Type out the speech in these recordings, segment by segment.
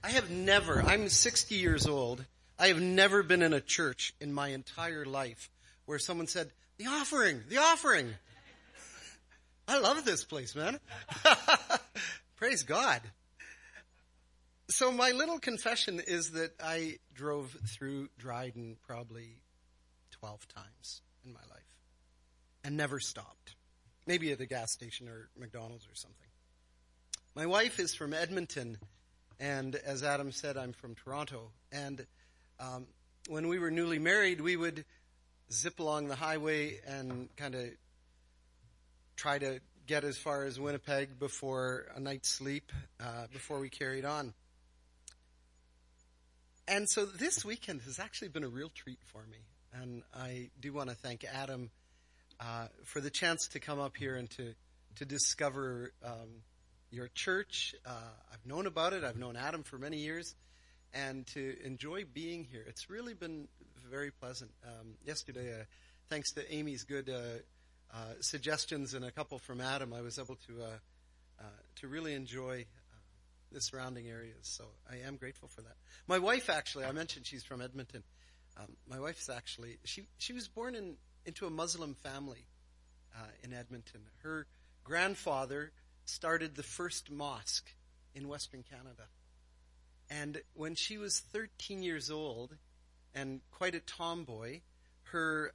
I'm 60 years old. I have never been in a church in my entire life where someone said, the offering. I love this place, man. Praise God. So my little confession is that I drove through Dryden probably 12 times in my life and never stopped. Maybe at a gas station or McDonald's or something. My wife is from Edmonton, and as Adam said, I'm from Toronto. And when we were newly married, we would zip along the highway and kind of try to get as far as Winnipeg before a night's sleep, before we carried on. And so this weekend has actually been a real treat for me. And I do want to thank Adam for the chance to come up here and to discover your church. I've known about it. I've known Adam for many years. And to enjoy being here. It's really been very pleasant. Yesterday, thanks to Amy's good suggestions and a couple from Adam, I was able to really enjoy the surrounding areas. So I am grateful for that. My wife, actually, I mentioned she's from Edmonton. My wife's actually, she was born into a Muslim family in Edmonton. Her grandfather started the first mosque in Western Canada. And when she was 13 years old and quite a tomboy, her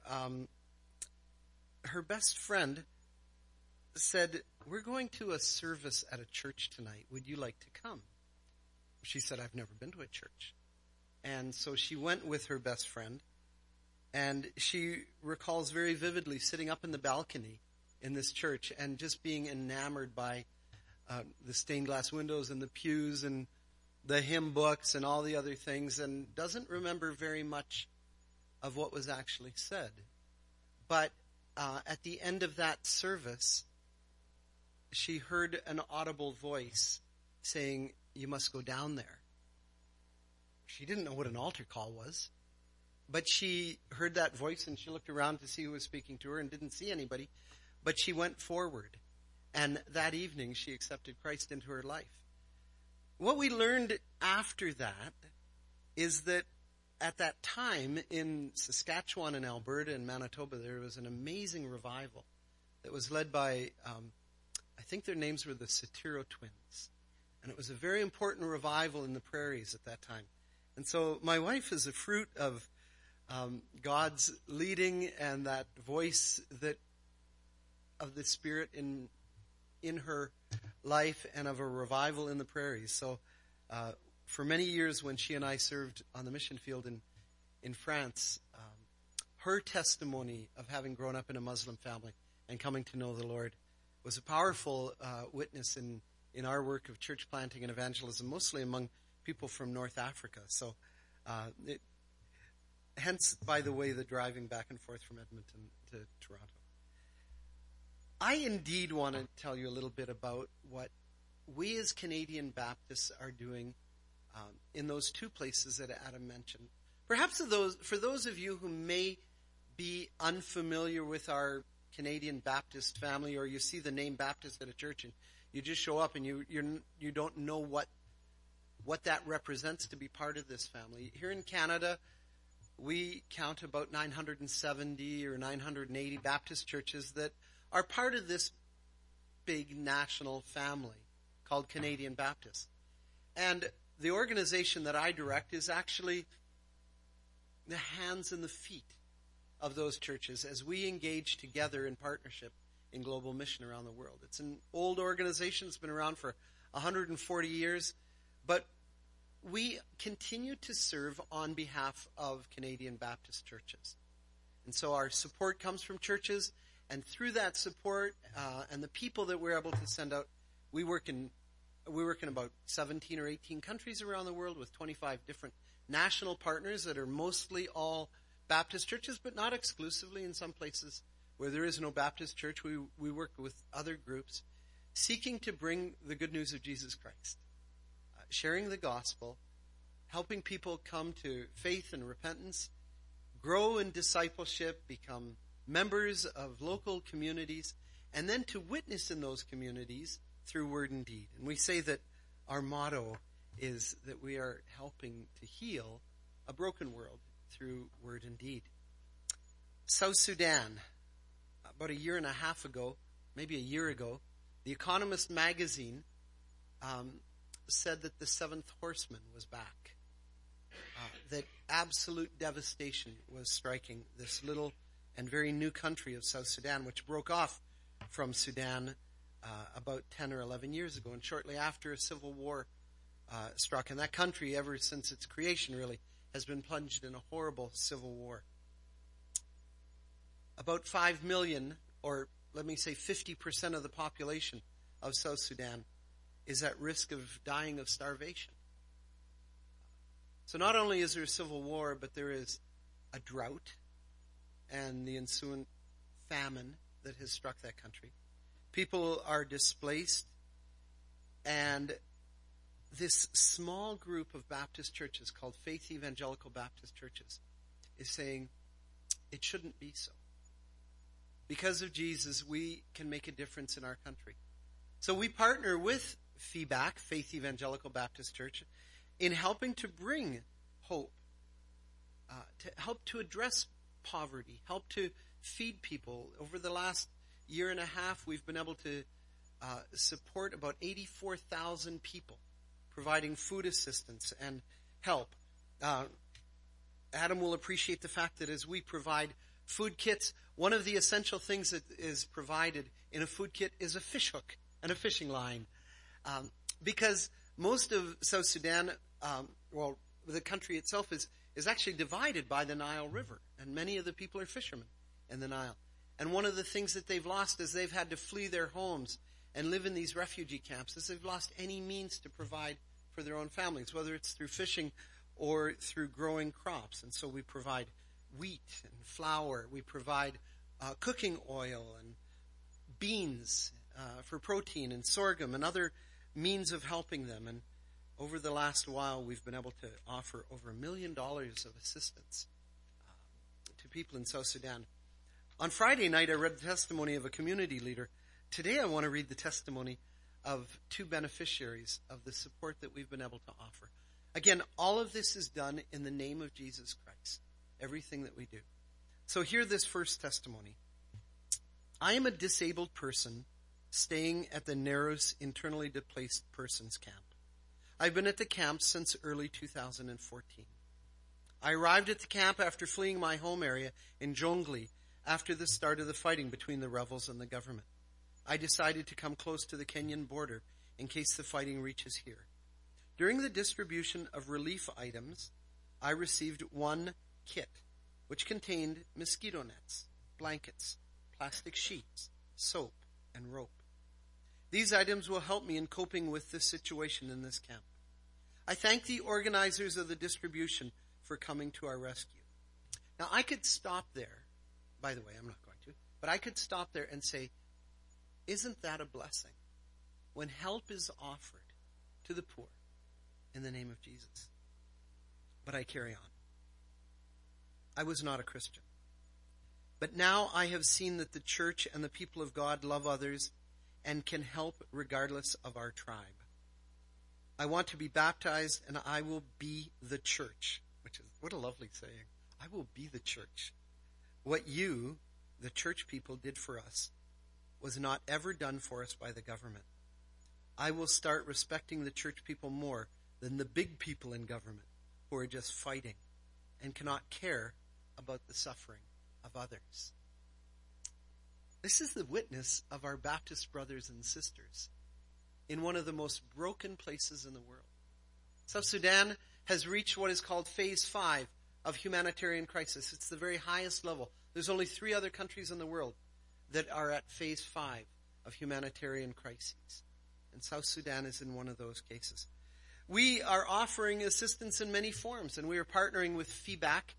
best friend said, we're going to a service at a church tonight. Would you like to come? She said, I've never been to a church. And so she went with her best friend, and she recalls very vividly sitting up in the balcony in this church and just being enamored by the stained glass windows and the pews and the hymn books and all the other things, and doesn't remember very much of what was actually said. But at the end of that service, she heard an audible voice saying, you must go down there. She didn't know what an altar call was, but she heard that voice and she looked around to see who was speaking to her and didn't see anybody, but she went forward. And that evening she accepted Christ into her life. What we learned after that is that at that time in Saskatchewan and Alberta and Manitoba, there was an amazing revival that was led by, I think their names were the Satiro twins. And it was a very important revival in the prairies at that time. And so my wife is a fruit of God's leading and that voice of the Spirit in her life and of a revival in the prairies. So for many years when she and I served on the mission field in France, her testimony of having grown up in a Muslim family and coming to know the Lord was a powerful witness in our work of church planting and evangelism, mostly among people from North Africa. So hence, by the way, the driving back and forth from Edmonton to Toronto. I indeed want to tell you a little bit about what we as Canadian Baptists are doing in those two places that Adam mentioned. Perhaps for those of you who may be unfamiliar with our Canadian Baptist family, or you see the name Baptist at a church and you just show up and you don't know what that represents to be part of this family. Here in Canada, we count about 970 or 980 Baptist churches that are part of this big national family called Canadian Baptist. And the organization that I direct is actually the hands and the feet of those churches as we engage together in partnership in global mission around the world. It's an old organization. It's been around for 140 years, but we continue to serve on behalf of Canadian Baptist churches. And so our support comes from churches, and through that support and the people that we're able to send out, we work in about 17 or 18 countries around the world with 25 different national partners that are mostly all Baptist churches, but not exclusively. In some places where there is no Baptist church, we work with other groups seeking to bring the good news of Jesus Christ, sharing the gospel, helping people come to faith and repentance, grow in discipleship, become members of local communities, and then to witness in those communities through word and deed. And we say that our motto is that we are helping to heal a broken world through word and deed. South Sudan, about a year and a half ago, maybe a year ago, The Economist magazine said that the seventh horseman was back. That absolute devastation was striking this little and very new country of South Sudan, which broke off from Sudan about 10 or 11 years ago, and shortly after a civil war struck. And that country, ever since its creation, really, has been plunged in a horrible civil war. About 5 million, or let me say 50% of the population of South Sudan is at risk of dying of starvation. So not only is there a civil war, but there is a drought and the ensuing famine that has struck that country. People are displaced, and this small group of Baptist churches called Faith Evangelical Baptist Churches is saying it shouldn't be so. Because of Jesus, we can make a difference in our country. So we partner with FEBAC, Faith Evangelical Baptist Church, in helping to bring hope, to help to address poverty, help to feed people. Over the last year and a half, we've been able to support about 84,000 people, providing food assistance and help. Adam will appreciate the fact that as we provide food kits, one of the essential things that is provided in a food kit is a fish hook and a fishing line. Because most of South Sudan, the country itself is actually divided by the Nile River, and many of the people are fishermen in the Nile. And one of the things that they've lost is they've had to flee their homes and live in these refugee camps, is they've lost any means to provide for their own families, whether it's through fishing or through growing crops. And so we provide wheat and flour. We provide cooking oil and beans for protein, and sorghum and other means of helping them. And over the last while, we've been able to offer over $1 million of assistance to people in South Sudan. On Friday night, I read the testimony of a community leader. Today, I want to read the testimony of two beneficiaries of the support that we've been able to offer. Again, all of this is done in the name of Jesus Christ, everything that we do. So hear this first testimony. I am a disabled person staying at the Narrows Internally Displaced Persons Camp. I've been at the camp since early 2014. I arrived at the camp after fleeing my home area in Jonglei after the start of the fighting between the rebels and the government. I decided to come close to the Kenyan border in case the fighting reaches here. During the distribution of relief items, I received one kit, which contained mosquito nets, blankets, plastic sheets, soap, and rope. These items will help me in coping with this situation in this camp. I thank the organizers of the distribution for coming to our rescue. Now, I could stop there. By the way, I'm not going to. But I could stop there and say, isn't that a blessing when help is offered to the poor in the name of Jesus? But I carry on. I was not a Christian. But now I have seen that the church and the people of God love others and can help regardless of our tribe. I want to be baptized, and I will be the church. What a lovely saying. I will be the church. What you, the church people, did for us was not ever done for us by the government. I will start respecting the church people more than the big people in government who are just fighting and cannot care about the suffering of others. This is the witness of our Baptist brothers and sisters in one of the most broken places in the world. South Sudan has reached what is called Phase 5 of humanitarian crisis. It's the very highest level. There's only 3 other countries in the world that are at Phase 5 of humanitarian crises. And South Sudan is in one of those cases. We are offering assistance in many forms, and we are partnering with FEBAC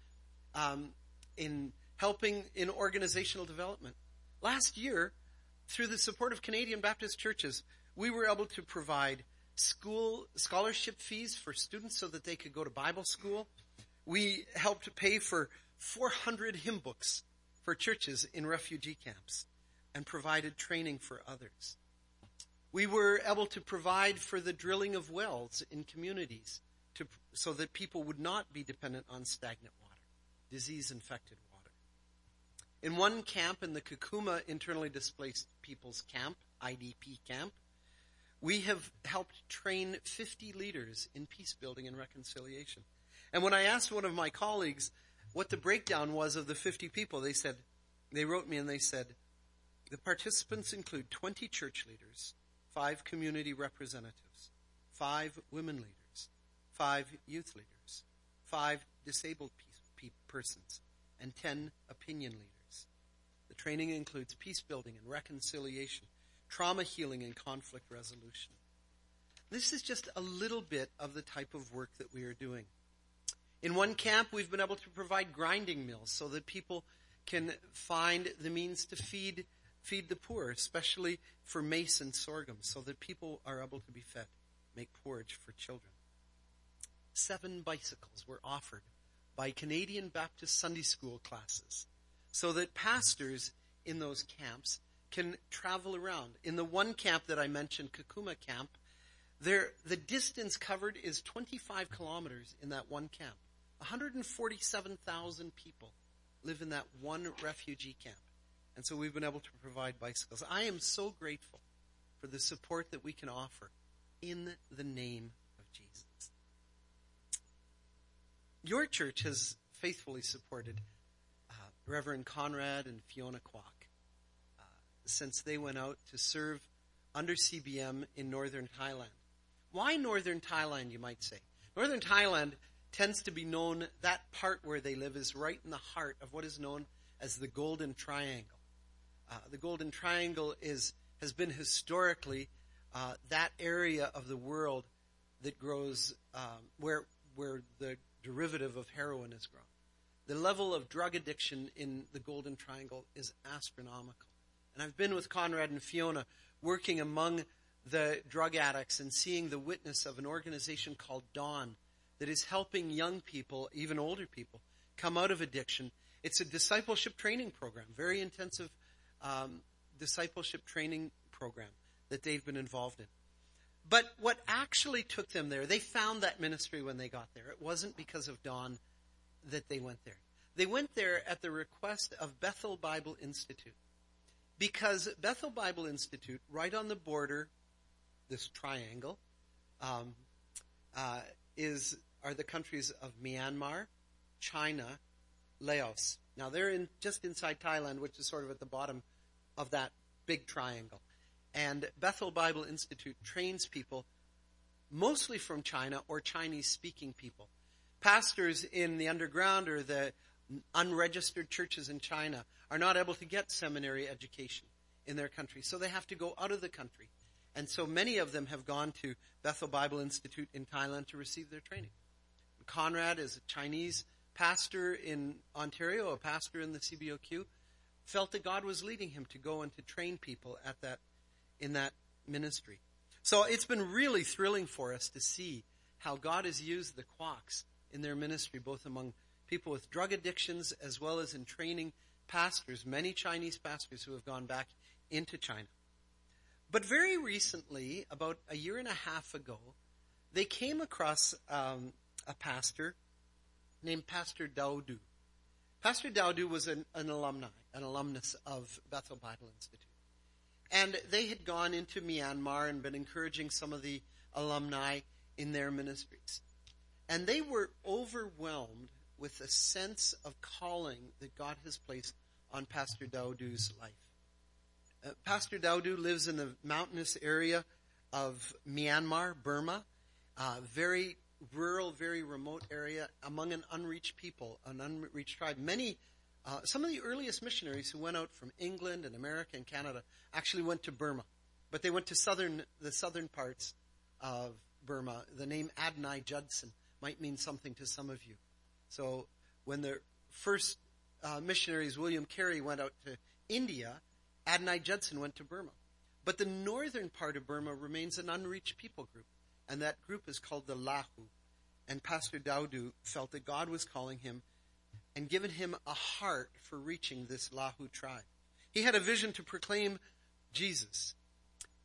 in helping in organizational development. Last year, through the support of Canadian Baptist churches, we were able to provide school scholarship fees for students so that they could go to Bible school. We helped pay for 400 hymn books for churches in refugee camps and provided training for others. We were able to provide for the drilling of wells in communities so that people would not be dependent on stagnant water, disease-infected water. In one camp, in the Kakuma Internally Displaced People's Camp, IDP camp, we have helped train 50 leaders in peace building and reconciliation. And when I asked one of my colleagues what the breakdown was of the 50 people, they wrote me and they said, the participants include 20 church leaders, 5 community representatives, 5 women leaders, 5 youth leaders, 5 disabled persons, and 10 opinion leaders. The training includes peace building and reconciliation, trauma healing and conflict resolution. This is just a little bit of the type of work that we are doing. In one camp, we've been able to provide grinding mills so that people can find the means to feed the poor, especially for maize and sorghum, so that people are able to be fed, make porridge for children. 7 bicycles were offered by Canadian Baptist Sunday School classes so that pastors in those camps can travel around. In the one camp that I mentioned, Kakuma camp, the distance covered is 25 kilometers in that one camp. 147,000 people live in that one refugee camp. And so we've been able to provide bicycles. I am so grateful for the support that we can offer in the name of Jesus. Your church has faithfully supported Reverend Conrad and Fiona Kwok since they went out to serve under CBM in northern Thailand. Why northern Thailand, you might say? Northern Thailand tends to be known, that part where they live is right in the heart of what is known as the Golden Triangle. The Golden Triangle has been historically that area of the world that grows where the derivative of heroin is grown. The level of drug addiction in the Golden Triangle is astronomical. And I've been with Conrad and Fiona working among the drug addicts and seeing the witness of an organization called Dawn that is helping young people, even older people, come out of addiction. It's a discipleship training program, very intensive discipleship training program that they've been involved in. But what actually took them there, they found that ministry when they got there. It wasn't because of Dawn that they went there. They went there at the request of Bethel Bible Institute. Because Bethel Bible Institute, right on the border, this triangle, are the countries of Myanmar, China, Laos. Now they're just inside Thailand, which is sort of at the bottom of that big triangle. And Bethel Bible Institute trains people mostly from China or Chinese-speaking people. Pastors in the underground or the unregistered churches in China are not able to get seminary education in their country, so they have to go out of the country. And so many of them have gone to Bethel Bible Institute in Thailand to receive their training. Conrad is a Chinese pastor in Ontario, a pastor in the CBOQ, felt that God was leading him to go and to train people in that ministry. So it's been really thrilling for us to see how God has used the Kwaks in their ministry, both among people with drug addictions as well as in training pastors, many Chinese pastors who have gone back into China. But very recently, about a year and a half ago, they came across a pastor named Pastor Daudu. Pastor Daudu was an alumnus of Bethel Bible Institute. And they had gone into Myanmar and been encouraging some of the alumni in their ministries. And they were overwhelmed with a sense of calling that God has placed on Pastor Daudu's life. Pastor Daudu lives in the mountainous area of Myanmar, Burma, very rural, very remote area among an unreached people, an unreached tribe. Some of the earliest missionaries who went out from England and America and Canada actually went to Burma, but they went to the southern parts of Burma. The name Adonai Judson might mean something to some of you. So when the first missionaries, William Carey, went out to India, Adonai Judson went to Burma. But the northern part of Burma remains an unreached people group, and that group is called the Lahu. And Pastor Daudu felt that God was calling him and given him a heart for reaching this Lahu tribe. He had a vision to proclaim Jesus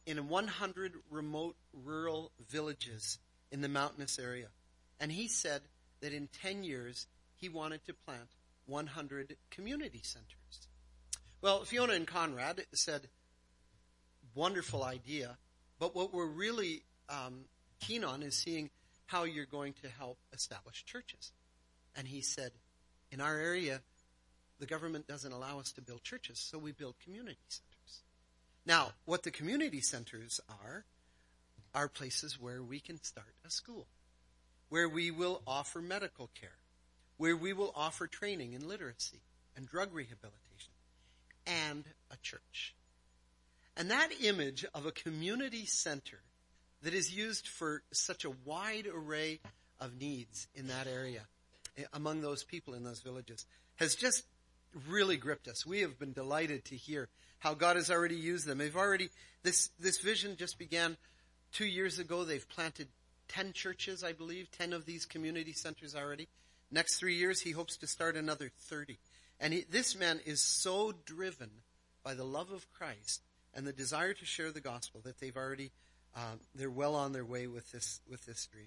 in 100 remote rural villages in the mountainous area. And he said that in 10 years, he wanted to plant 100 community centers. Well, Fiona and Conrad said, wonderful idea, but what we're really keen on is seeing how you're going to help establish churches. And he said, in our area, the government doesn't allow us to build churches, so we build community centers. Now, what the community centers are places where we can start a school, where we will offer medical care, where we will offer training in literacy and drug rehabilitation, and a church. And that image of a community center that is used for such a wide array of needs in that area, among those people in those villages, has just really gripped us. We have been delighted to hear how God has already used them. This vision just began 2 years ago. They've planted 10 churches, I believe, 10 of these community centers already. Next 3 years, he hopes to start another 30. And this man is so driven by the love of Christ and the desire to share the gospel that they're well on their way with this dream.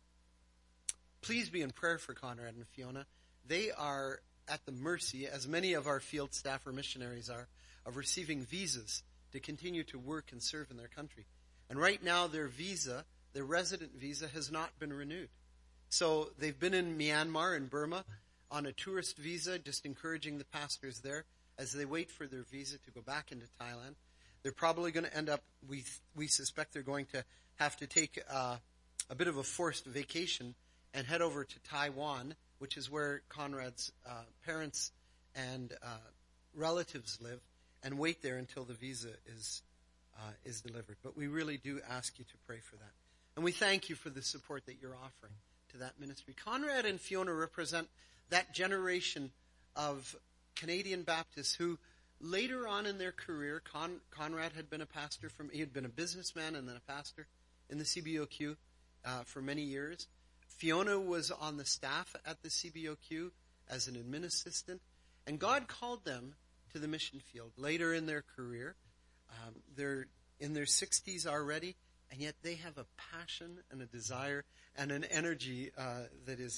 Please be in prayer for Conrad and Fiona. They are at the mercy, as many of our field staff or missionaries are, of receiving visas to continue to work and serve in their country. And right now their resident visa has not been renewed. So they've been in Myanmar and Burma on a tourist visa, just encouraging the pastors there as they wait for their visa to go back into Thailand. They're probably going to end up, we suspect they're going to have to take a bit of a forced vacation and head over to Taiwan, which is where Conrad's parents and relatives live, and wait there until the visa is delivered. But we really do ask you to pray for that. And we thank you for the support that you're offering to that ministry. Conrad and Fiona represent that generation of Canadian Baptists who later on in their career, Conrad had been he had been a businessman and then a pastor in the CBOQ for many years. Fiona was on the staff at the CBOQ as an admin assistant, and God called them to the mission field later in their career. They're in their 60s already, and yet they have a passion and a desire and an energy that is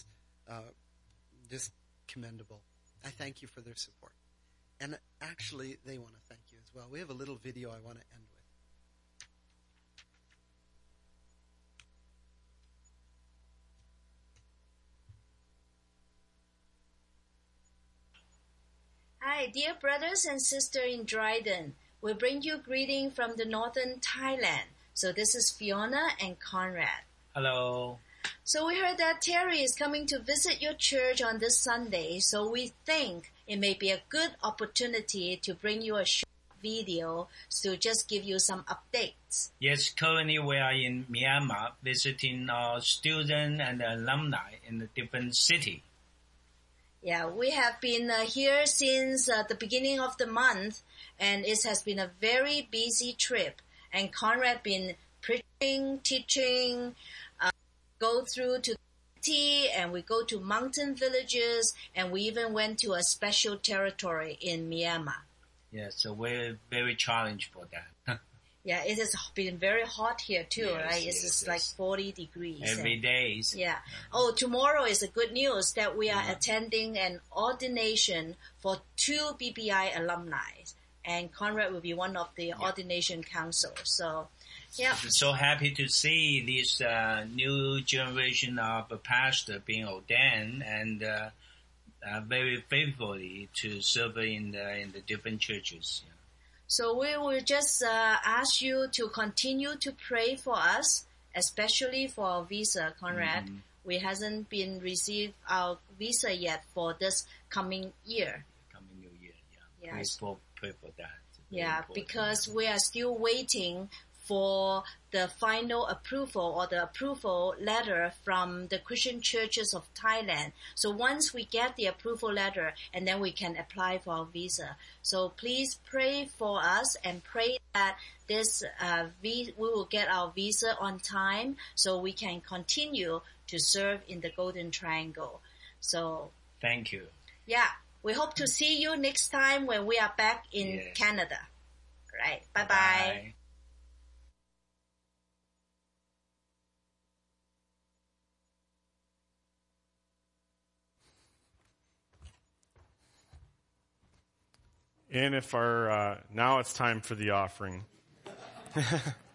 just commendable. I thank you for their support. And actually, they want to thank you as well. We have a little video I want to end with. Hi, dear brothers and sisters in Dryden. We bring you greeting from the northern Thailand. So this is Fiona and Conrad. Hello. So we heard that Terry is coming to visit your church on this Sunday. So we think it may be a good opportunity to bring you a short video to just give you some updates. Yes, currently we are in Myanmar visiting our students and alumni in a different city. Yeah, we have been here since the beginning of the month, and it has been a very busy trip. And Conrad been preaching, teaching, go through to the city, and we go to mountain villages, and we even went to a special territory in Myanmar. Yeah, so we're very challenged for that. Yeah, it has been very hot here too, yes, right? It's yes, like 40 degrees. Every day. Yeah. Oh, tomorrow is a good news that we are attending an ordination for 2 BBI alumni. And Conrad will be one of the ordination council. So, yeah. I'm so happy to see this new generation of pastor being ordained and very faithfully to serve in the different churches. Yeah. So we will just ask you to continue to pray for us, especially for our visa, Conrad. Mm-hmm. We hasn't been received our visa yet for this coming year. Coming new year, yeah. Yes. Pray for that. Yeah, because we are still waiting for the final approval or the approval letter from the Christian churches of Thailand. So once we get the approval letter, and then we can apply for our visa. So please pray for us and pray that this we will get our visa on time so we can continue to serve in the Golden Triangle. So thank you. Yeah, we hope to see you next time when we are back in Canada. Right. Bye-bye. Bye. And if now it's time for the offering.